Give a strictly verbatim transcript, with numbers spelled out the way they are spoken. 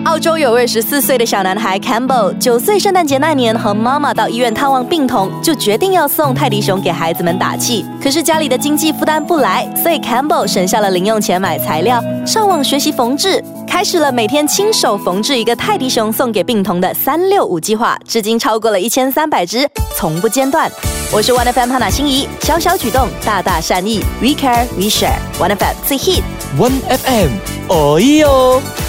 澳洲有位十四岁的小男孩 Campbell， 九岁圣诞节那年和妈妈到医院探望病童，就决定要送泰迪熊给孩子们打气。可是家里的经济负担不来，所以 Campbell 省下了零用钱买材料，上网学习缝制，开始了每天亲手缝制一个泰迪熊送给病童的三六五计划，至今超过了一千三百只，从不间断。我是 One F M 汉娜心怡，小小举动，大大善意 ，We Care We Share， One F M 最 hit， One F M， 哦咦哦。